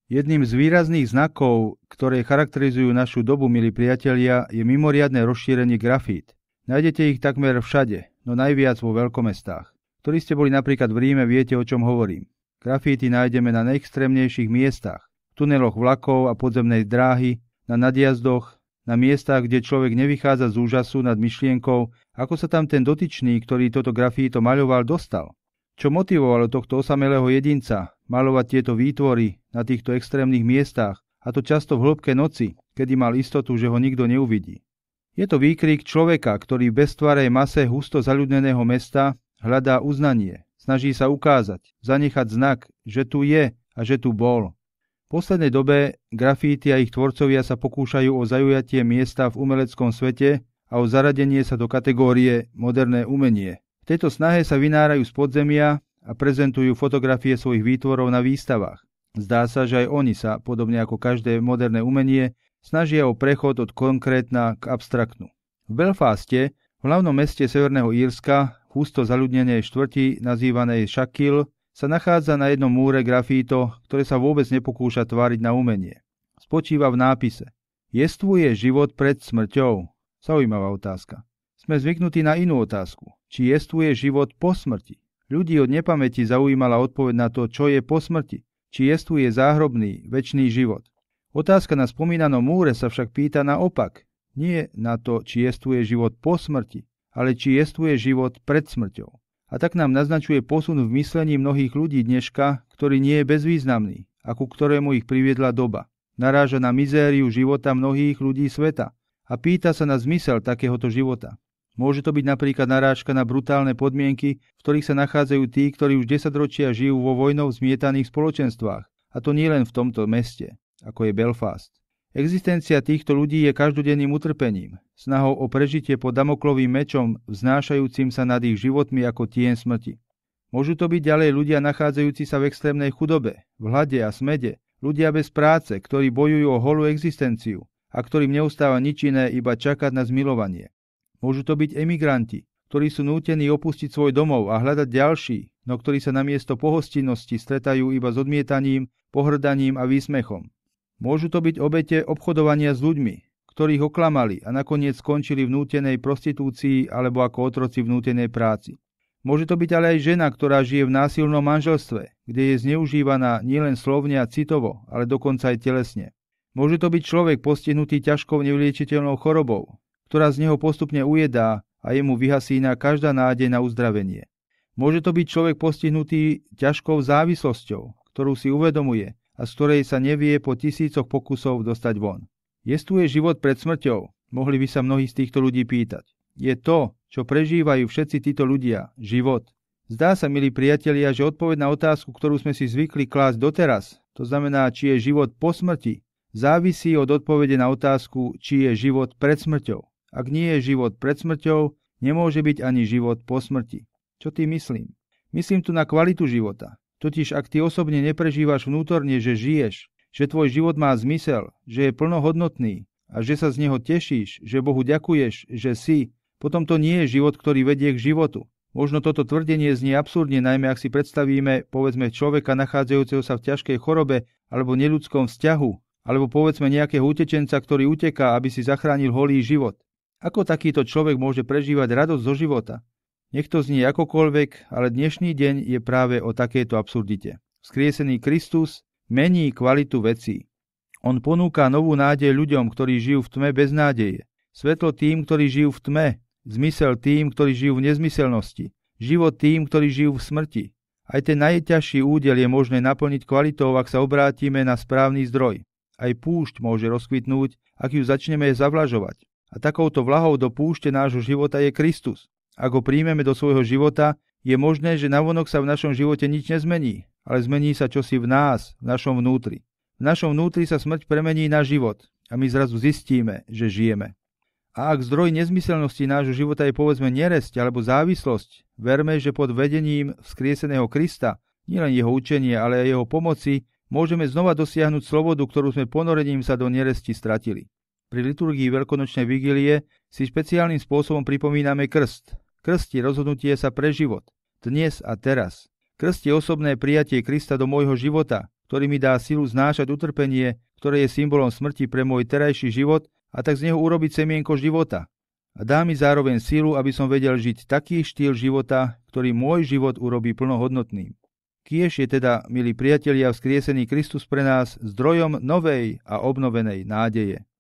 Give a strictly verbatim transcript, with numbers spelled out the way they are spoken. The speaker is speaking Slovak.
Jedným z výrazných znakov, ktoré charakterizujú našu dobu, milí priatelia, je mimoriadne rozšírenie grafít. Nájdete ich takmer všade, no najviac vo veľkomestách. Ktorí ste boli napríklad v Ríme, viete, o čom hovorím. Grafíty nájdeme na najextrémnejších miestach, v tuneloch vlakov a podzemnej dráhy, na nadjazdoch, na miestach, kde človek nevychádza z úžasu nad myšlienkou, ako sa tam ten dotyčný, ktorý toto grafíto maľoval, dostal. Čo motivovalo tohto osamelého jedinca maľovať tieto výtvory na týchto extrémnych miestach, a to často v hĺbke noci, kedy mal istotu, že ho nikto neuvidí. Je to výkrik človeka, ktorý v beztvarej mase husto zaľudneného mesta hľadá uznanie, snaží sa ukázať, zanechať znak, že tu je a že tu bol. V poslednej dobe grafíty a ich tvorcovia sa pokúšajú o zajujatie miesta v umeleckom svete a o zaradenie sa do kategórie moderné umenie. V tejto snahe sa vynárajú z podzemia a prezentujú fotografie svojich výtvorov na výstavách. Zdá sa, že aj oni sa, podobne ako každé moderné umenie, snažia o prechod od konkrétna k abstraktnu. V Belfaste, v hlavnom meste Severného Írska, v husto zaľudnenej štvrti nazývanej Schuylkill, sa nachádza na jednom múre grafíto, ktoré sa vôbec nepokúša tváriť na umenie. Spočíva v nápise: Jestvuje život pred smrťou? Zaujímavá otázka. Sme zvyknutí na inú otázku. Či jestvuje život po smrti? Ľudí od nepamäti zaujímala odpoveď na to, čo je po smrti. Či jestvuje záhrobný, večný život. Otázka na spomínanom múre sa však pýta naopak. Nie na to, či jestvuje život po smrti, ale či jestvuje život pred smrťou. A tak nám naznačuje posun v myslení mnohých ľudí dneška, ktorý nie je bezvýznamný a ku ktorému ich priviedla doba. Naráža na mizériu života mnohých ľudí sveta a pýta sa na zmysel takéhoto života. Môže to byť napríklad narážka na brutálne podmienky, v ktorých sa nachádzajú tí, ktorí už desaťročia žijú vo vojnou zmietaných spoločenstvách, a to nie len v tomto meste, ako je Belfast. Existencia týchto ľudí je každodenným utrpením, snahou o prežitie pod Damoklovým mečom, vznášajúcim sa nad ich životmi ako tieň smrti. Môžu to byť ďalej ľudia nachádzajúci sa v extrémnej chudobe, v hlade a smede, ľudia bez práce, ktorí bojujú o holú existenciu a ktorým neustáva nič iné iba čakať na zmilovanie. Môžu to byť emigranti, ktorí sú nútení opustiť svoj domov a hľadať ďalší, no ktorí sa namiesto pohostinnosti stretajú iba s odmietaním, pohrdaním a výsmechom. Môžu to byť obete obchodovania s ľuďmi, ktorých oklamali a nakoniec skončili v nútenej prostitúcii alebo ako otroci v nútenej práci. Môže to byť ale aj žena, ktorá žije v násilnom manželstve, kde je zneužívaná nielen slovne a citovo, ale dokonca aj telesne. Môže to byť človek postihnutý ťažkou nevyliečiteľnou chorobou, ktorá z neho postupne ujedá a jemu vyhasína každá nádej na uzdravenie. Môže to byť človek postihnutý ťažkou závislosťou, ktorú si uvedomuje a z ktorej sa nevie po tisícoch pokusov dostať von. Jestvuje život pred smrťou? Mohli by sa mnohí z týchto ľudí pýtať. Je to, čo prežívajú všetci títo ľudia, život? Zdá sa, milí priatelia, že odpoveď na otázku, ktorú sme si zvykli klásť doteraz, to znamená, či je život po smrti, závisí od odpovede na otázku, či je život pred smrťou. Ak nie je život pred smrťou, nemôže byť ani život po smrti. Čo tým myslím? Myslím tu na kvalitu života. Totiž ak ty osobne neprežívaš vnútorne, že žiješ, že tvoj život má zmysel, že je plnohodnotný a že sa z neho tešíš, že Bohu ďakuješ, že si, potom to nie je život, ktorý vedie k životu. Možno toto tvrdenie znie absurdne, najmä ak si predstavíme, povedzme, človeka nachádzajúceho sa v ťažkej chorobe alebo neľudskom vzťahu, alebo povedzme nejakého utečenca, ktorý uteká, aby si zachránil holý život. Ako takýto človek môže prežívať radosť zo života? Nech to znie akokoľvek, ale dnešný deň je práve o takejto absurdite. Vzkriesený Kristus mení kvalitu vecí. On ponúka novú nádej ľuďom, ktorí žijú v tme bez nádeje. Svetlo tým, ktorí žijú v tme. Zmysel tým, ktorí žijú v nezmyselnosti. Život tým, ktorí žijú v smrti. Aj ten najťažší údel je možné naplniť kvalitou, ak sa obrátime na správny zdroj. Aj púšť môže rozkvitnúť, ak ju začneme zavlažovať. A takouto vlahou do púšte nášho života je Kristus. Ak ho príjmeme do svojho života, je možné, že navonok sa v našom živote nič nezmení, ale zmení sa čosi v nás, v našom vnútri. V našom vnútri sa smrť premení na život a my zrazu zistíme, že žijeme. A ak zdroj nezmyselnosti nášho života je povedzme neresť alebo závislosť, verme, že pod vedením vzkrieseného Krista, nielen jeho učenie, ale aj jeho pomoci, môžeme znova dosiahnuť slobodu, ktorú sme ponorením sa do neresti stratili. Pri liturgii veľkonočnej vigílie si špeciálnym spôsobom pripomíname krst. Krst je rozhodnutie sa pre život, dnes a teraz. Krst je osobné prijatie Krista do môjho života, ktorý mi dá silu znášať utrpenie, ktoré je symbolom smrti pre môj terajší život, a tak z neho urobiť semienko života. A dá mi zároveň silu, aby som vedel žiť taký štýl života, ktorý môj život urobí plnohodnotným. Kiež je teda, milí priatelia, vzkriesený Kristus pre nás zdrojom novej a obnovenej nádeje.